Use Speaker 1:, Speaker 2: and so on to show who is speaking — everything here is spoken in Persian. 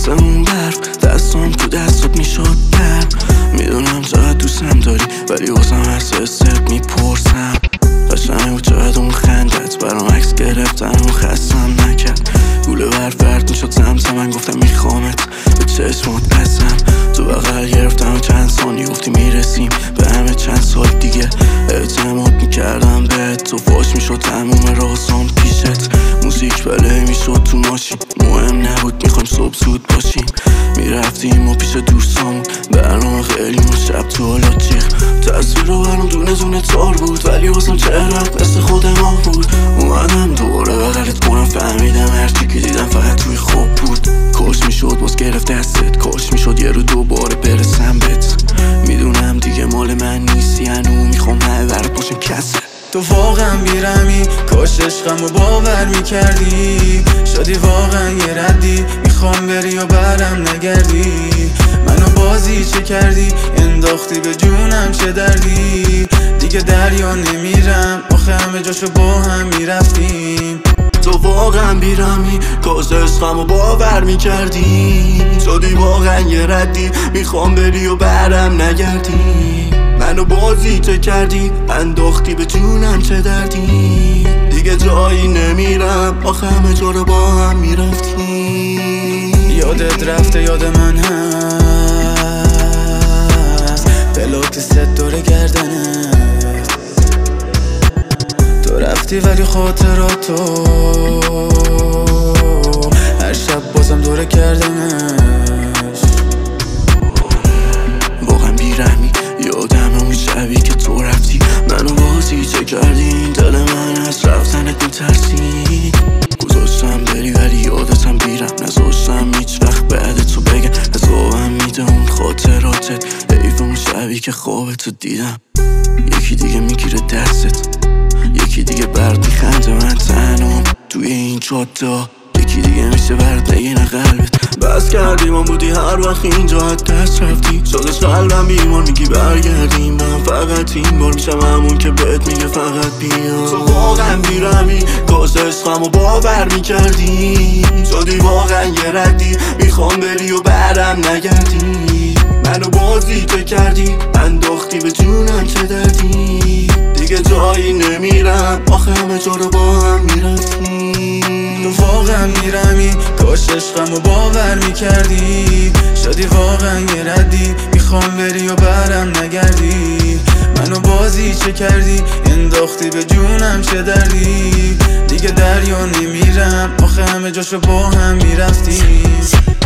Speaker 1: آسمون برف، دستام تو دستات میشد گرم. میدونم چقدر دوستم داری ولی واسم حسست میپرسم. قشنگ بود چقدر اون خندت برام عکس گرفتن و خستم نکرد. گوله برد میشد سمت من، گفتم میخوامت به چشمات قسم. تو بغل گرفتم و چند ثانیه گفتی میرسیم به همه چند سال دیگه. اعتماد میکردم بهت، تو فاش میشد تموم رازام پیشت. موزیک بله میشد تو ماشین، مهم نبود میخوایم صبح زود باشیم. میرفتیم و پیش دوستامون برنامه خیلی شب تو حالا جیغ. تصویر رو برام دونه دونه تار بود ولی واسم چهرت مثل خود ما بود. اومدم دوباره بغلت کنم، فهمیدم هرچی که دیدم فقط توی خواب بود. کاش میشد باز گرفت دستت، کاش میشد یه رو دوباره برسم بهت. میدونم دیگه مال من نیستی، هنو میخوام همه برات باشم کسه.
Speaker 2: تو واقعا بیرمی، کاش عشقمو باور میکردی. شدی واقعا یه ردی، میخوام بری و برم نگردی. منو بازی چه کردی، انداختی به جونم چه دردی. دیگه دریا نمیرم، آخه همه جاشو با هم میرفتیم.
Speaker 1: تو واقعا بیرمی، کاش عشقمو باور میکردی. شدی واقعا یه ردی، میخوام بری و برم نگردی. منو بازی چه کردی، انداختی به جونم چه دردی. دیگه جایی نمیرم، آخه همه جا رو با هم میرفتیم.
Speaker 2: یادت رفته یاد من هست، پلاک ست دور گردنت. تو رفتی ولی خاطراتو هر شب بازم دور کردنش.
Speaker 1: واقعا بیرحمی، یادم اون شبی که تو رفتی. منو بازی چه کردی، دل من از رفتنت میترسی. گذاشتم بری ولی یادتم بیرم نذاشتم هیچ وقت بعد تو بگم. عذابم میده اون خاطراتت، حیف اون شبی که خوابتو دیدم. یکی دیگه میگیره دستت، یکی دیگه برد میخنده من تنام توی این جاده. یکی دیگه میشه برد نگینه قلبت. بس کردی من بودی هر وقت اینجا دست رفتی. شدش قلبم بیمار میگی برگردیم، من فقط این بار میشم همون که بهت میگه فقط بیا. تو واقعا بیرمی، کاش عشقمو باور میکردی. شدی واقعا یه ردی، میخوام بری و برم نگردی. منو بازی چه کردی، انداختی به جونم چه دردی. دیگه جایی نمیرم، آخه همه جا رو با هم میرفتیم.
Speaker 2: تو واقعا میرمی، کاش عشقمو باور میکردی. شدی واقعا یه ردی، میخوام بری و برم نگردی. منو بازی چه کردی، انداختی به جونم چه دردی. دیگه دریا نمیرم، آخه همه جاشو با هم میرفتیم.